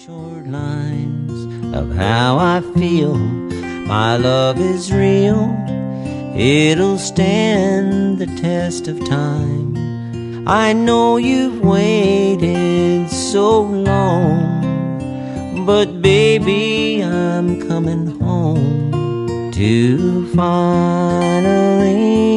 Short lines of how I feel. My love is real. It'll stand the test of time. I know you've waited so long, but baby, I'm coming home to finally